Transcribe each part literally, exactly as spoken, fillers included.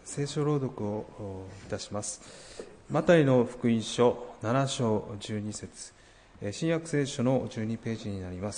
聖書朗読をいたします。マタイの福音書なな章じゅうに節、新約聖書のじゅうにページになります。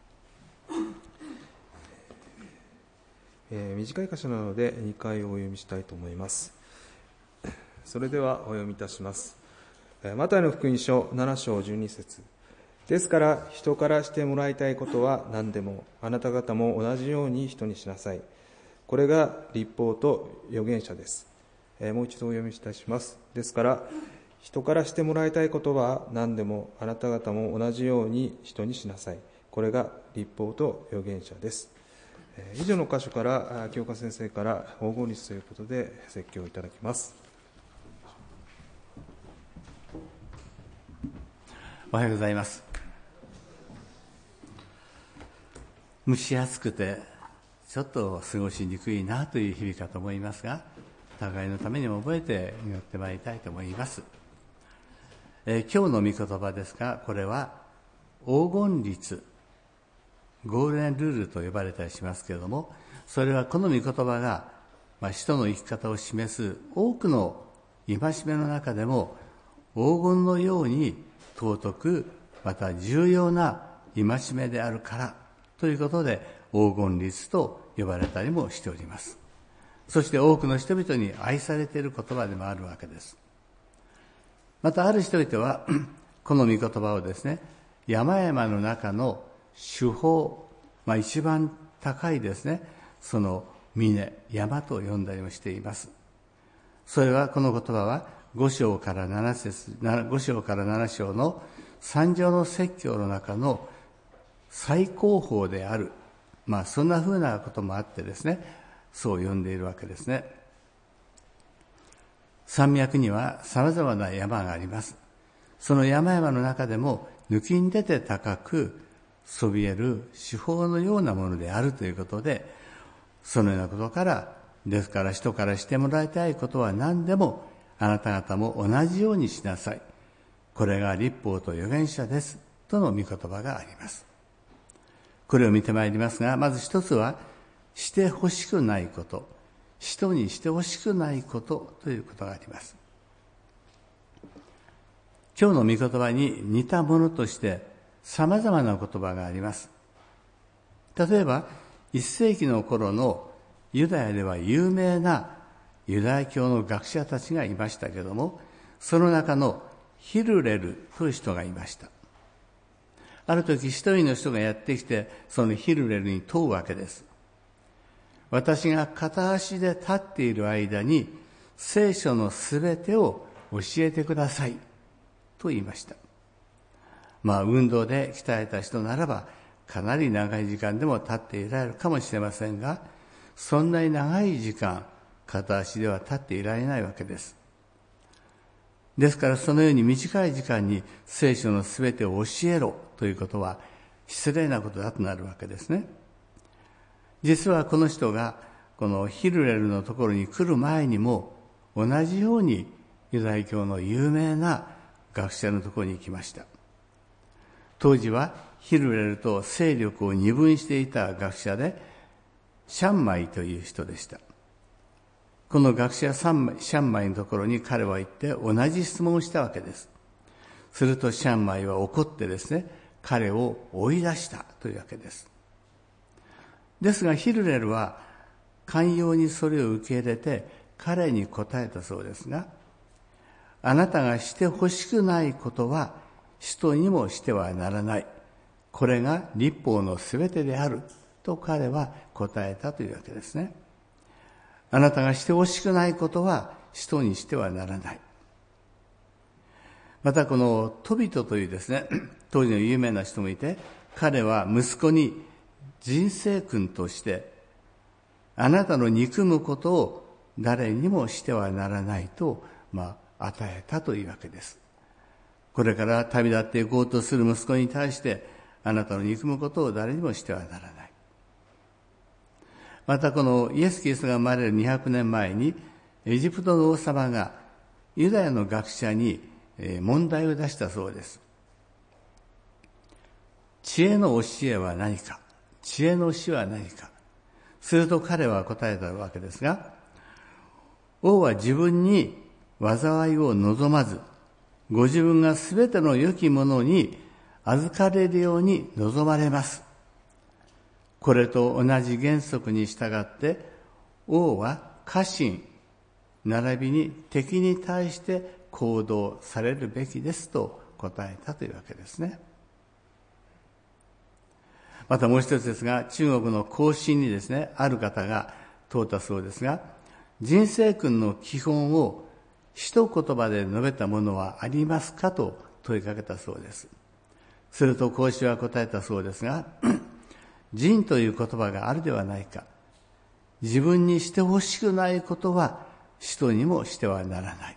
えー、短い箇所なのでにかいお読みしたいと思います。それではお読みいたします。マタイの福音書なな章じゅうに節、ですから人からしてもらいたいことは何でもあなた方も同じように人にしなさい。これが律法と預言者です。えー、もう一度お読みいたします。ですから人からしてもらいたいことは何でもあなた方も同じように人にしなさい。これが律法と預言者です。えー、以上の箇所から教科先生から黄金律ということで説教をいただきます。 おはようございます。蒸し暑くてちょっと過ごしにくいなという日々かと思いますが、互いのためにも覚えて祈ってまいりたいと思います。えー、今日の御言葉ですが、これは黄金律、ゴールデンルールと呼ばれたりしますけれども、それはこの御言葉が、まあ、使徒の生き方を示す多くの戒めの中でも黄金のように尊く、また重要な戒めであるからということで黄金律と呼ばれたりもしております。そして多くの人々に愛されている言葉でもあるわけです。またある人々はこの御言葉をですね、山々の中の主峰、まあ、一番高いですね、その峰、山と呼んだりもしています。それはこの言葉はご章からなな節、ご章からなな章の三条の説教の中の最高峰である、まあそんな風なこともあってですね、そう呼んでいるわけですね。山脈には様々な山があります。その山々の中でも抜きん出て高くそびえる主峰のようなものであるということで、そのようなことから、ですから人からしてもらいたいことは何でもあなた方も同じようにしなさい。これが律法と預言者です。との御言葉があります。これを見てまいりますが、まず一つは、してほしくないこと、人にしてほしくないことということがあります。今日の御言葉に似たものとして様々な言葉があります。例えば、いっ世紀の頃のユダヤでは有名なユダヤ教の学者たちがいましたけれども、その中のヒルレルという人がいました。ある時一人の人がやってきて、そのヒルレルに問うわけです。私が片足で立っている間に聖書のすべてを教えてくださいと言いました。まあ運動で鍛えた人ならばかなり長い時間でも立っていられるかもしれませんが、そんなに長い時間片足では立っていられないわけです。ですからそのように短い時間に聖書のすべてを教えろということは失礼なことだとなるわけですね。実はこの人がこのヒルレルのところに来る前にも同じようにユダヤ教の有名な学者のところに行きました。当時はヒルレルと勢力を二分していた学者でシャンマイという人でした。この学者シャンマイのところに彼は行って同じ質問をしたわけです。するとシャンマイは怒ってですね、彼を追い出したというわけです。ですがヒルレルは寛容にそれを受け入れて彼に答えたそうですが、あなたがしてほしくないことは人にもしてはならない。これが律法のすべてであると彼は答えたというわけですね。あなたがしてほしくないことは人にしてはならない。またこのトビトというですね、当時の有名な人もいて、彼は息子に人生訓としてあなたの憎むことを誰にもしてはならないと、まあ、与えたというわけです。これから旅立っていこうとする息子に対してあなたの憎むことを誰にもしてはならない。またこのイエス・キリストが生まれるにひゃくねんまえにエジプトの王様がユダヤの学者に問題を出したそうです。知恵の教えは何か、知恵の師は何か。すると彼は答えたわけですが、 王は自分に災いを望まず、ご自分がすべての良きものに預かれるように望まれます。これと同じ原則に従って、王は家臣、並びに敵に対して行動されるべきですと答えたというわけですね。またもう一つですが、中国の孔子にですね、ある方が問うたそうですが、人生訓の基本を一言葉で述べたものはありますかと問いかけたそうです。すると孔子は答えたそうですが、仁という言葉があるではないか。自分にしてほしくないことは人にもしてはならない。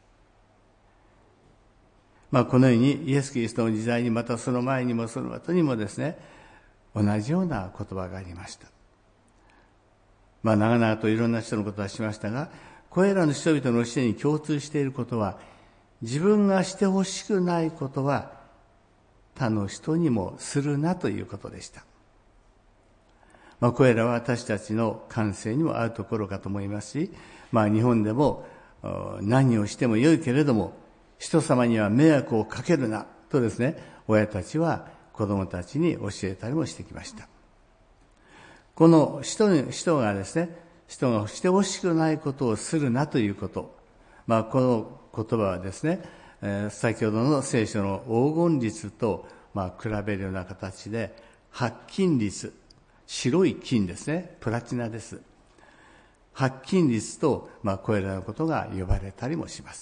まあこのようにイエス・キリストの時代にまたその前にもその後にもですね、同じような言葉がありました。まあ長々といろんな人のことはしましたが、これらの人々の教えに共通していることは、自分がしてほしくないことは他の人にもするなということでした。まあこれらは私たちの感性にも合うところかと思いますし、まあ日本でも何をしてもよいけれども、人様には迷惑をかけるなとですね、親たちは子供たちに教えたりもしてきました。この人に、人がですね、人がしてほしくないことをするなということ。まあこの言葉はですね、えー、先ほどの聖書の黄金律と、まあ、比べるような形で、白金律、白い金ですね、プラチナです。白金律と、まあ、これらのことが呼ばれたりもします。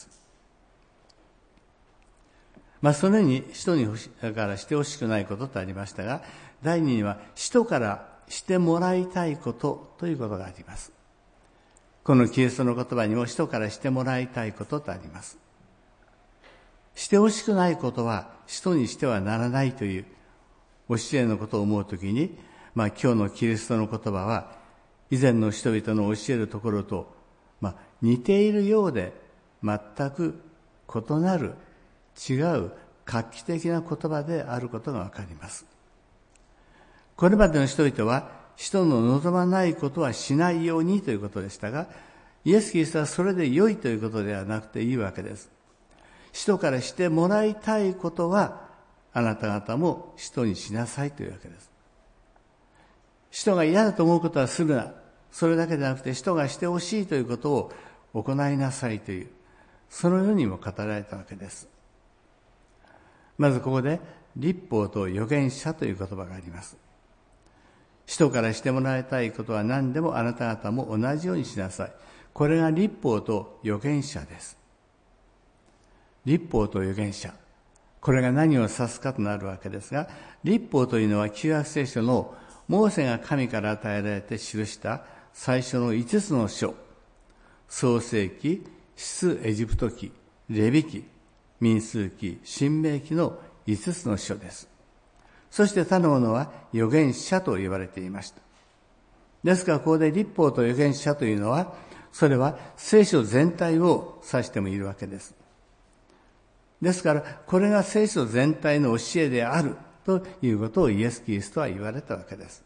まあ、そのように人にからしてほしくないこととありましたが、第二には人からしてもらいたいことということがあります。このキリストの言葉にも人からしてもらいたいこととあります。してほしくないことは人にしてはならないという教えのことを思うときに、まあ今日のキリストの言葉は以前の人々の教えるところと、まあ、似ているようで全く異なる違う画期的な言葉であることがわかります。これまでの人々は人の望まないことはしないようにということでしたが、イエス・キリストはそれで良いということではなくていいわけです。人からしてもらいたいことはあなた方も人にしなさいというわけです。人が嫌だと思うことはするな。それだけでなくて人がしてほしいということを行いなさいという、そのようにも語られたわけです。まずここで律法と預言者という言葉があります。人からしてもらいたいことは何でもあなた方も同じようにしなさい。これが律法と預言者です。律法と預言者。これが何を指すかとなるわけですが、律法というのは旧約聖書のモーセが神から与えられて記した最初の五つの書、創世記、出エジプト記、レビ記、民数記、申命記の五つの書です。そして他のものは預言者と言われていました。ですからここで律法と預言者というのは、それは聖書全体を指してもいるわけです。ですからこれが聖書全体の教えであるということをイエス・キリストは言われたわけです。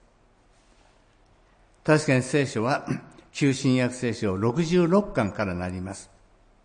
確かに聖書は旧新約聖書ろくじゅうろっかんからなります。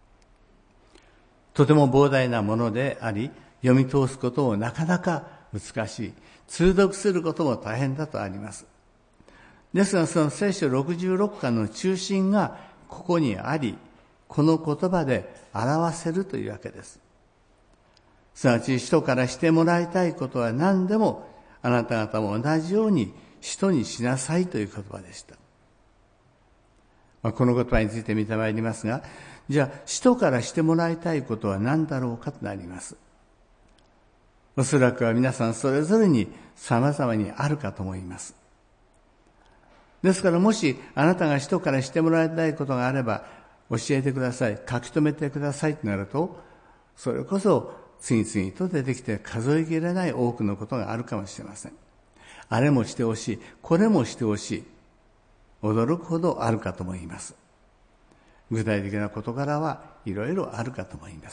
とても膨大なものであり、読み通すこともなかなか難しい。通読することも大変だとあります。ですがその聖書ろくじゅうろっかんの中心がここにあり、この言葉で表せるというわけです。すなわち人からしてもらいたいことは何でもあなた方も同じように人にしなさいという言葉でした。まあ、この言葉について見てまいりますが、じゃあ人からしてもらいたいことは何だろうかとなります。おそらくは皆さんそれぞれに様々にあるかと思います。ですからもしあなたが人からしてもらいたいことがあれば教えてください、書き留めてくださいとなると、それこそ次々と出てきて数えきれない多くのことがあるかもしれません。あれもしてほしい、これもしてほしい、驚くほどあるかと思います。具体的な事柄はいろいろあるかと思います。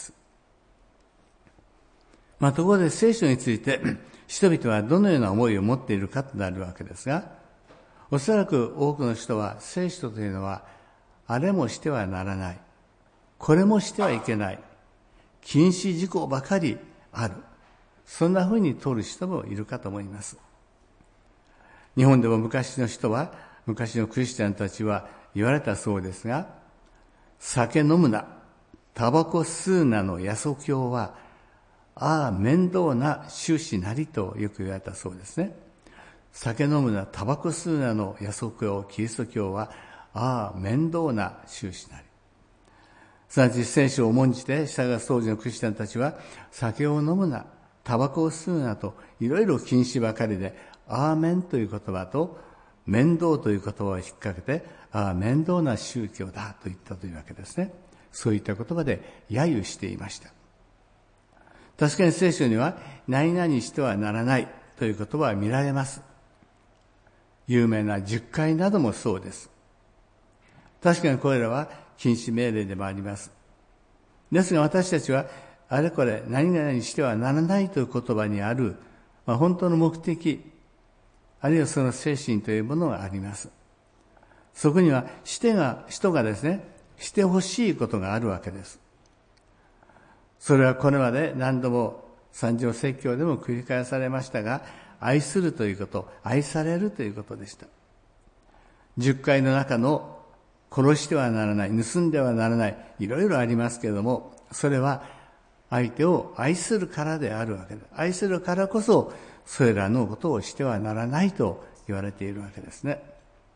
まあ、ところで聖書について人々はどのような思いを持っているかとなるわけですが、おそらく多くの人は聖書というのはあれもしてはならない、これもしてはいけない、禁止事項ばかりある、そんなふうに取る人もいるかと思います。日本でも昔の人は、昔のクリスチャンたちは言われたそうですが、酒飲むな、タバコ吸うなの耶稣教は、ああ面倒な修士なりとよく言われたそうですね。酒飲むな、タバコ吸うなの耶稣教、キリスト教は、ああ面倒な修士なり。すなわち聖書を重んじて従う当時のクリスチャンたちは、酒を飲むな、タバコを吸うなといろいろ禁止ばかりで、アーメンという言葉と面倒という言葉を引っ掛けて、ああ面倒な宗教だと言ったというわけですね。そういった言葉で揶揄していました。確かに聖書には何々してはならないという言葉は見られます。有名な十戒などもそうです。確かにこれらは禁止命令でもあります。ですが私たちはあれこれ何々してはならないという言葉にある、まあ、本当の目的、あるいはその精神というものがあります。そこにはしてが人がですね、してほしいことがあるわけです。それはこれまで何度も三条説教でも繰り返されましたが、愛するということ、愛されるということでした。十戒の中の殺してはならない、盗んではならない、いろいろありますけれども、それは相手を愛するからであるわけです。愛するからこそ、それらのことをしてはならないと言われているわけですね。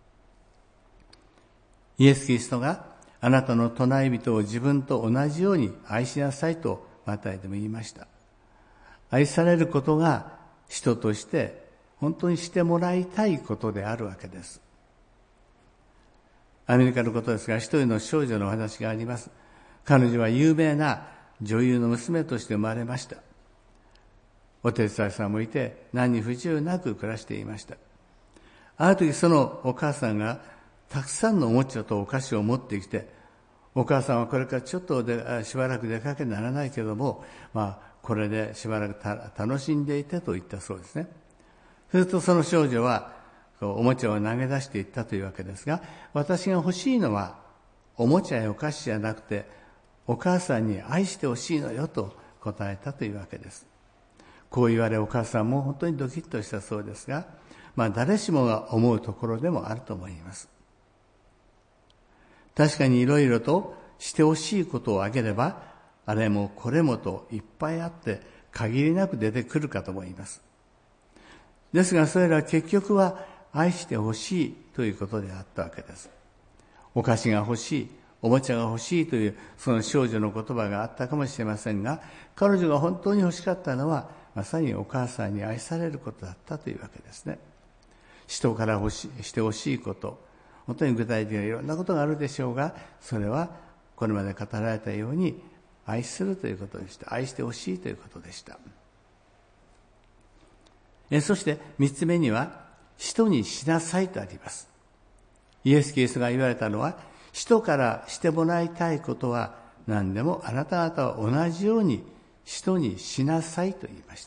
イエス・キリストがあなたの隣人を自分と同じように愛しなさいとマタイでも言いました。愛されることが人として本当にしてもらいたいことであるわけです。アメリカのことですが、一人の少女のお話があります。彼女は有名な女優の娘として生まれました。お手伝いさんもいて何に不自由なく暮らしていました。ある時そのお母さんがたくさんのおもちゃとお菓子を持ってきて、お母さんはこれからちょっとでしばらく出かけならないけども、まあこれでしばらくた楽しんでいてと言ったそうですね。するとその少女はおもちゃを投げ出していったというわけですが、私が欲しいのはおもちゃやお菓子じゃなくて、お母さんに愛してほしいのよと答えたというわけです。こう言われお母さんも本当にドキッとしたそうですが、まあ誰しもが思うところでもあると思います。確かにいろいろとしてほしいことをあげれば、あれもこれもといっぱいあって限りなく出てくるかと思います。ですがそれら結局は愛してほしいということであったわけです。お菓子が欲しい、おもちゃが欲しいというその少女の言葉があったかもしれませんが、彼女が本当に欲しかったのはまさにお母さんに愛されることだったというわけですね。人から欲ししてほしいこと、本当に具体的ないろんなことがあるでしょうが、それはこれまで語られたように愛するということでした。愛してほしいということでした。えそして三つ目には、人にしなさいとあります。イエス・キリストが言われたのは、人からしてもらいたいことは何でもあなた方は同じように人にしなさいと言いました。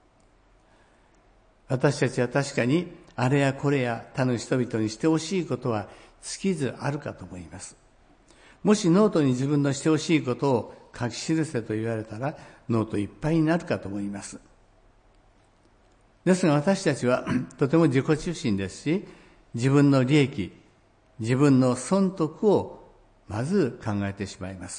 私たちは確かにあれやこれや他の人々にしてほしいことは尽きずあるかと思います。もしノートに自分のしてほしいことを書き記せと言われたらノートいっぱいになるかと思います。ですが私たちはとても自己中心ですし、自分の利益、自分の損得をまず考えてしまいます。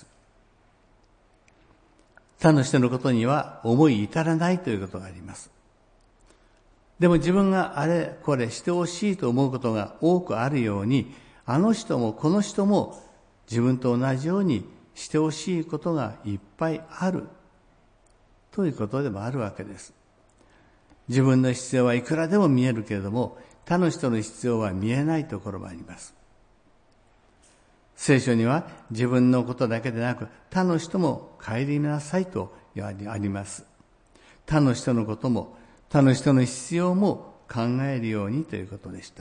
他の人のことには思い至らないということがあります。でも自分があれこれしてほしいと思うことが多くあるように、あの人もこの人も自分と同じようにしてほしいことがいっぱいあるということでもあるわけです。自分の必要はいくらでも見えるけれども、他の人の必要は見えないところもあります。聖書には自分のことだけでなく他の人も顧みなさいとあります。他の人のことも他の人の必要も考えるようにということでした。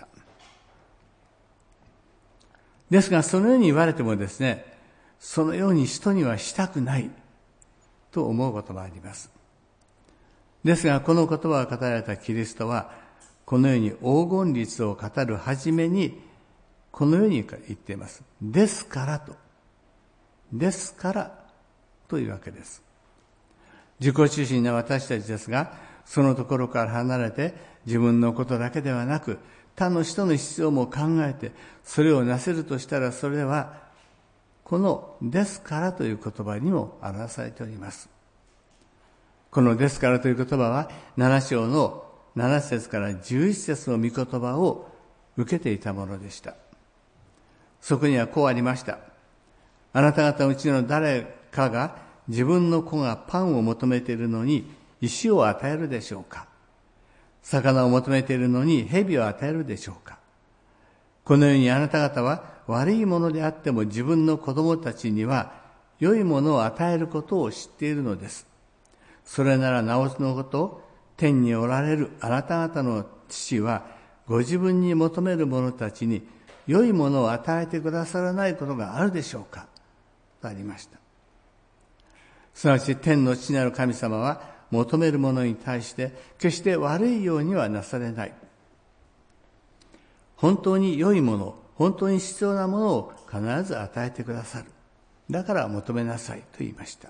ですがそのように言われてもですね、そのように人にはしたくないと思うこともあります。ですがこの言葉が語られたキリストはこのように黄金律を語る初めにこのように言っています。ですからと。ですからというわけです。自己中心な私たちですが、そのところから離れて自分のことだけではなく、他の人の必要も考えて、それをなせるとしたら、それはこのですからという言葉にも表されております。このですからという言葉は、なな章のなな節からじゅういち節の御言葉を受けていたものでした。そこにはこうありました。あなた方のうちの誰かが自分の子がパンを求めているのに石を与えるでしょうか。魚を求めているのに蛇を与えるでしょうか。このようにあなた方は悪いものであっても自分の子供たちには良いものを与えることを知っているのです。それならなおのこと、天におられるあなた方の父はご自分に求める者たちに良いものを与えてくださらないことがあるでしょうかとありました。すなわち天の父なる神様は求める者に対して決して悪いようにはなされない。本当に良いもの、本当に必要なものを必ず与えてくださる。だから求めなさいと言いました。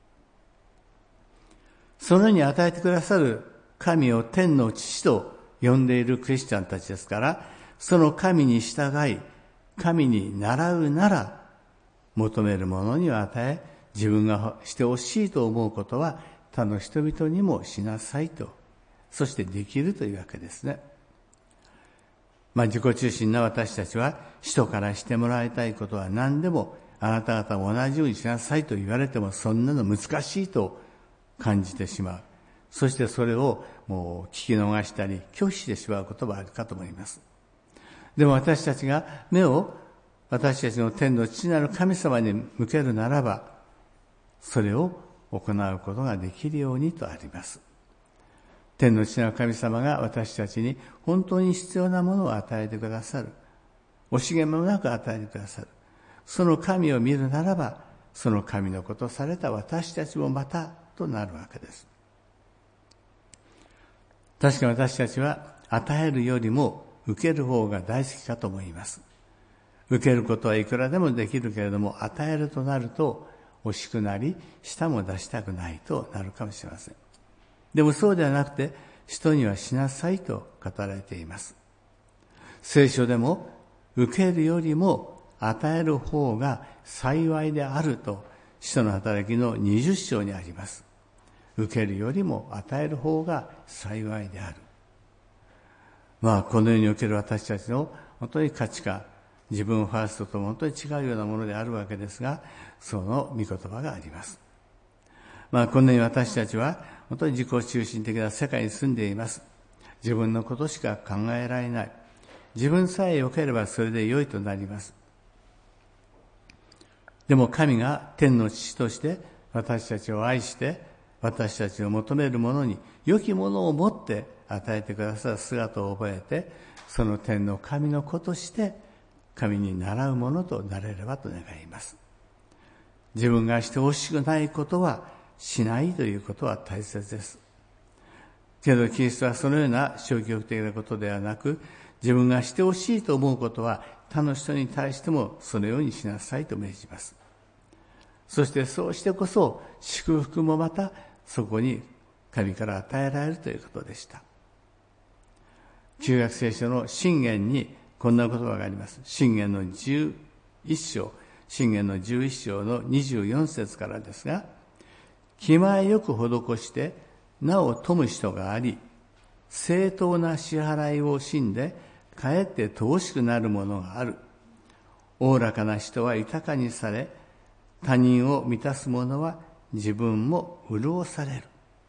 そのように与えてくださる神を天の父と呼んでいるクリスチャンたちですから、その神に従い、神に倣うなら、求めるものには与え、自分がしてほしいと思うことは他の人々にもしなさいと、そしてできるというわけですね。まあ自己中心な私たちは人からしてもらいたいことは何でもあなた方も同じようにしなさいと言われてもそんなの難しいと感じてしまう。そしてそれをもう聞き逃したり拒否してしまうこともあるかと思います。でも私たちが目を私たちの天の父なる神様に向けるならば、それを行うことができるようにとあります。天の父なる神様が私たちに本当に必要なものを与えてくださる。惜しげもなく与えてくださる。その神を見るならば、その神のことされた私たちもまたとなるわけです。確か私たちは与えるよりも受ける方が大好きかと思います。受けることはいくらでもできるけれども、与えるとなると惜しくなり、舌も出したくないとなるかもしれません。でもそうではなくて、人にはしなさいと語られています。聖書でも、受けるよりも与える方が幸いであると、使徒の働きのにじゅっ章にあります。受けるよりも与える方が幸いである。まあ、この世における私たちの本当に価値観、自分ファーストとも本当に違うようなものであるわけですが、その御言葉があります。まあ、このように私たちは本当に自己中心的な世界に住んでいます。自分のことしか考えられない。自分さえ良ければそれで良いとなります。でも神が天の父として私たちを愛して、私たちを求めるものに良きものを持って与えてくださる姿を覚えて、その天の神の子として神に倣うものとなれればと願います。自分がしてほしくないことはしないということは大切です。けどキリストはそのような消極的なことではなく、自分がしてほしいと思うことは他の人に対してもそのようにしなさいと命じます。そしてそうしてこそ祝福もまたそこに神から与えられるということでした。旧約聖書の箴言にこんな言葉があります。箴言のじゅういち章、箴言のじゅういち章のにじゅうよん節からですが、気前よく施してなお富む人があり、正当な支払いを惜しんでかえって乏しくなるものがある。おおらかな人は豊かにされ、他人を満たす者は自分も潤される。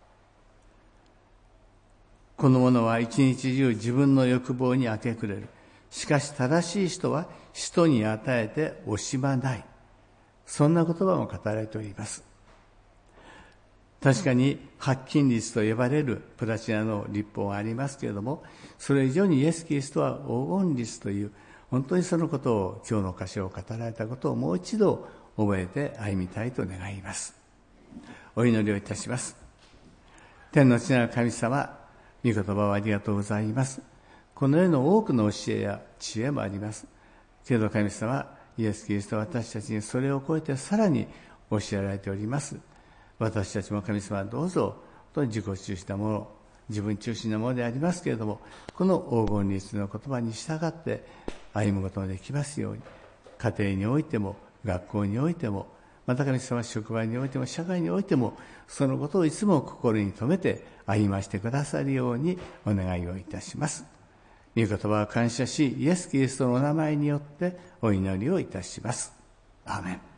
この者は一日中自分の欲望に明け暮れる。しかし正しい人は人に与えて惜しまない。そんな言葉も語られております。確かに白金律と呼ばれるプラチナの律法がありますけれども、それ以上にイエス・キリストは黄金律という、本当にそのことを今日の箇所を語られたことをもう一度覚えて歩みたいと願います。お祈りをいたします。天の父なる神様、御言葉をありがとうございます。この世の多くの教えや知恵もあります。 けれど神様、イエス・キリストは私たちにそれを超えてさらに教えられております。私たちも神様、どうぞと自己中心なもの、自分中心なものでありますけれども、この黄金律の言葉に従って歩むことができますように、家庭においても学校においても、また神様、職場においても社会においても、そのことをいつも心に留めて歩ましてくださるようにお願いをいたします。御言葉を感謝し、イエス・キリストのお名前によってお祈りをいたします。アーメン。